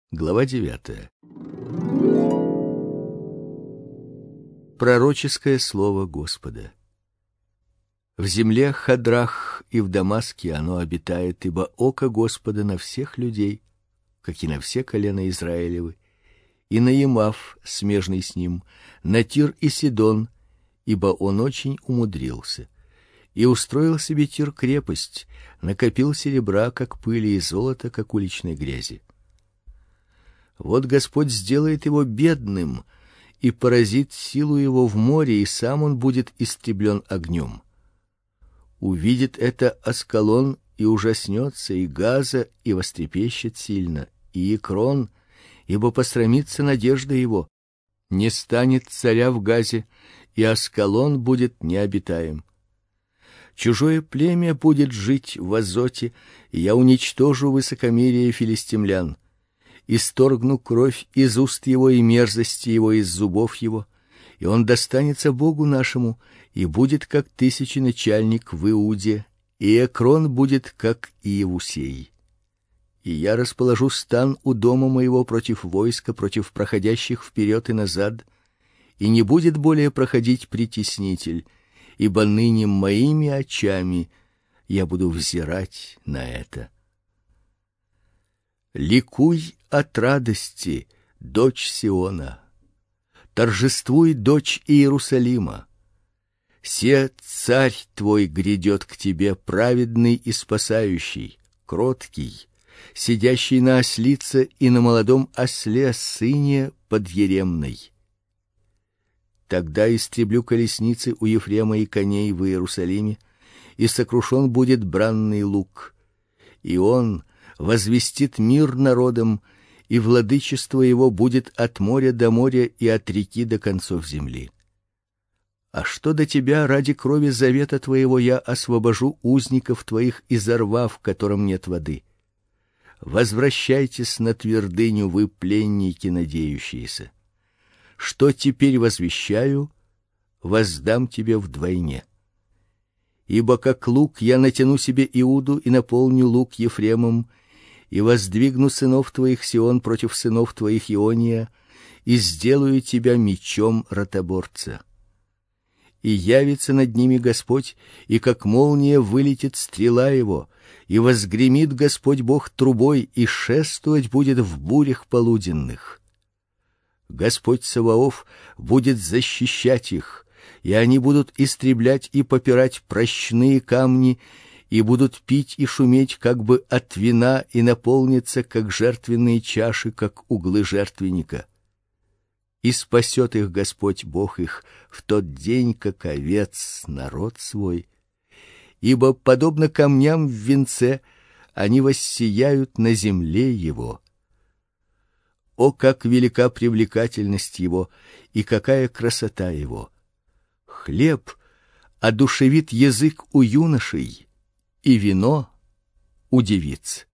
Глава 9. Пророческое слово Господа. В земле Хадрах и в Дамаске оно обитает, ибо око Господа на всех людей, как и на все колена Израилевы, и на Емав, смежный с ним, на Тир и Сидон, ибо он очень умудрился. И устроил себе Тир крепость, накопил серебра, как пыли, и золота, как уличной грязи. Вот Господь сделает его бедным и поразит силу его в море, и сам он будет истреблен огнем. Увидит это Аскалон и ужаснется, и Газа и вострепещет сильно, и Экрон, ибо посрамится надежда его. Не станет царя в Газе, и Аскалон будет необитаем. Чужое племя будет жить в Азоте, и я уничтожу высокомерие филистимлян. Исторгну кровь из уст его и мерзости его из зубов его, и он достанется Богу нашему, и будет как тысяченачальник в Иуде, и Экрон будет как Иевусей. И я расположу стан у дома моего против войска, против проходящих вперед и назад, и не будет более проходить притеснитель, ибо ныне моими очами я буду взирать на это. Ликуй от радости, дочь Сиона, торжествуй, дочь Иерусалима. Се царь твой грядет к тебе, праведный и спасающий, кроткий, сидящий на ослице и на молодом осле, сыне подъеремной. Тогда истреблю колесницы у Ефрема и коней в Иерусалиме, и сокрушен будет бранный лук, и он возвестит мир народам, и владычество его будет от моря до моря и от реки до концов земли. А что до тебя, ради крови завета твоего я освобожу узников твоих из рва, в котором нет воды. Возвращайтесь на твердыню, вы пленники надеющиеся. Что теперь возвещаю, воздам тебе вдвойне. Ибо как лук я натяну себе Иуду и наполню лук Ефремом, и воздвигну сынов твоих Сион против сынов твоих Иония, и сделаю тебя мечом ротоборца. И явится над ними Господь, и как молния вылетит стрела его, и возгремит Господь Бог трубой, и шествовать будет в бурях полуденных. Господь Саваоф будет защищать их, и они будут истреблять и попирать прощные камни, и будут пить и шуметь как бы от вина, и наполнятся, как жертвенные чаши, как углы жертвенника. И спасет их Господь Бог их в тот день, как овец народ свой, ибо, подобно камням в венце, они воссияют на земле его. О, как велика привлекательность его, и какая красота его! Хлеб одушевит язык у юношей, и вино у девиц.